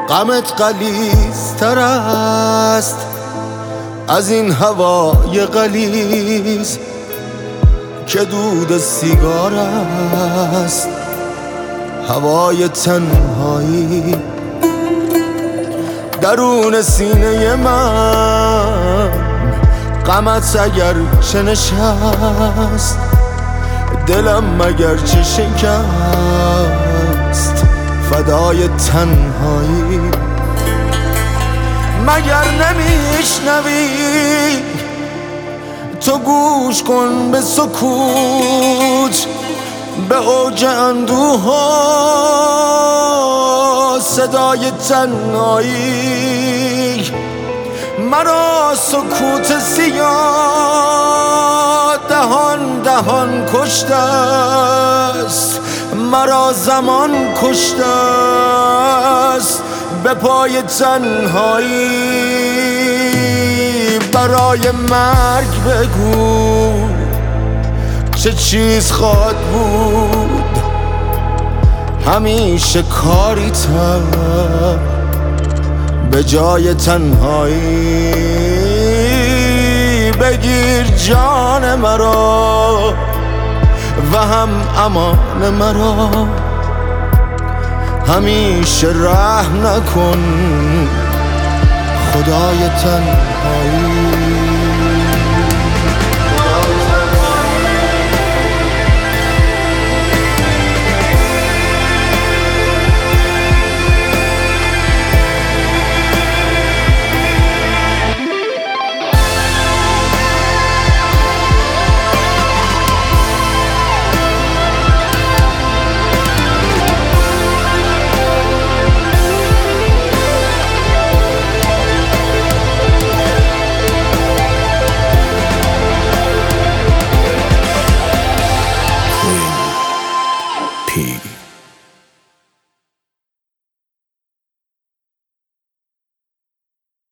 غمت غلیظتر است از این هوای غلیظ که دود سیگار است. هوای تنهایی درون سینه من، غمت اگر چه نشست دلم مگر چه شکست فدای تنهایی. مگر نمیشنوی تو گوش کن به سکوت، به اوج اندوه ها صدای تنهایی. مرا سکوت سیاه دهان دهان کشته است، مرا زمان کشته است به پای تنهایی. برای مرگ بگو چه چیز خواهد بود، همیشه کاری تر به جای تنهایی. بگیر جان مرا و هم امان مرا، همیشه رحم نکن خدای تنهایی. P.